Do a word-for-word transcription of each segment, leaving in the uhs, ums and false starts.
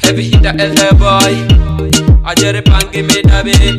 heavy hitter L A boy. Ajere pangi me dabe.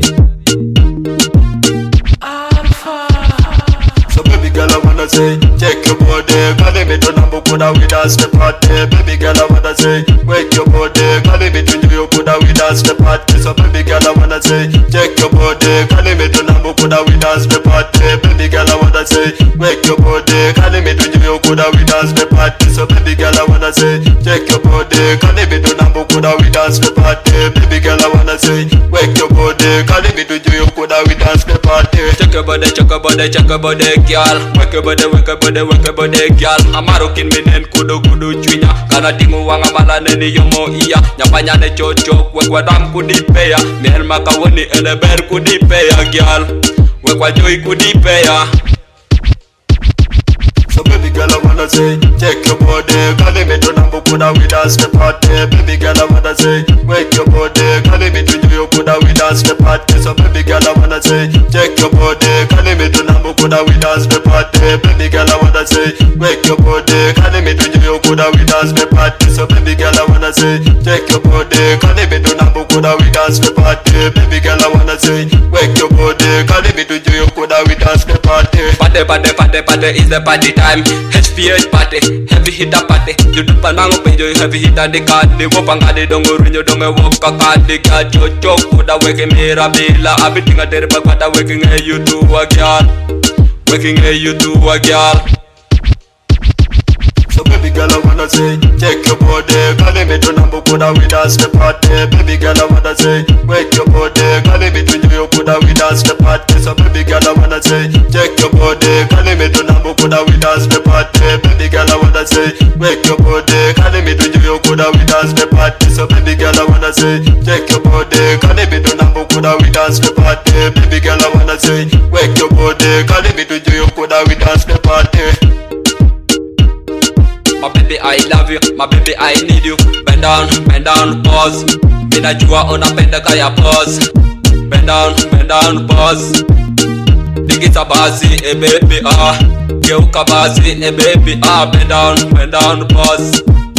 So baby girl, I wanna say, check your body. Calling me to number kuda with us the party. Baby girl, I wanna say, wake your body. Calling me to you kuda with us the party. So baby girl, I wanna say, check your body. Calling me to number kuda with us the party. Baby girl, I wanna say, wake your body. Calling me to you kuda with us the party. So baby girl, I wanna say, check your body. Calling me to number kuda with us the party. Baby girl, I wanna say, wake your body. Calling me to you kuda with us the party. Check your body, check your body, check your body, girl. Wake your body, wake your body, wake your body, girl. Amarukin minen kudu kudu chwinya. Kana tingu wanga mala neni yomo iya. Nyapanya ne chochok, wekwa dam kudipeya. Miel makawoni ene ber kudipeya, girl. Wekwa joy kudipeya. So baby girl, I wanna say, check your body. Calling me to number kuda with us the party. Baby girl, I wanna say, wake your body. Calling me to you kuda with us the party. So baby girl, I wanna say, check your body. Calling me to number kuda with us the party. Baby girl, I wanna say, wake your body. Calling me to you kuda with us the party. So baby girl, I wanna say, check your body. Calling me to number kuda with us the party. Baby girl, I wanna say, wake your body. Calling me to you kuda with us the party. Party, party, party, party is the party time. H P H party, heavy hitter party. You do panango penjo heavy hitter de kadi. Wopanga de dongo rinyo dongo woka kadi. Gacho choku da weke mera bila. Abitinga tere bakwata waking hey you to a girl. Waking hey you to a girl. So baby girl, I wanna say, check your body. Calling me to number kuda with us the party. Baby girl, I wanna say, wake your body. Calling me to you kuda with us the party. So baby girl, I wanna say, check your body. Calling me to number kuda with us the party. Baby girl, I wanna say, wake your body. Calling me to you kuda with us the party. So baby girl, I wanna say, check your body. Calling me to number kuda with us the party. Baby girl, I wanna say, wake your body. Calling me to you kuda with us the party. My baby, I love you. My baby, I need you. Bend down, bend down, pause. Mina jua unapenda kaya pause. Bend down, bend down, pause. Digita basi, eh baby, ah. Geuka basi, eh baby, ah. Bend down, bend down, pause.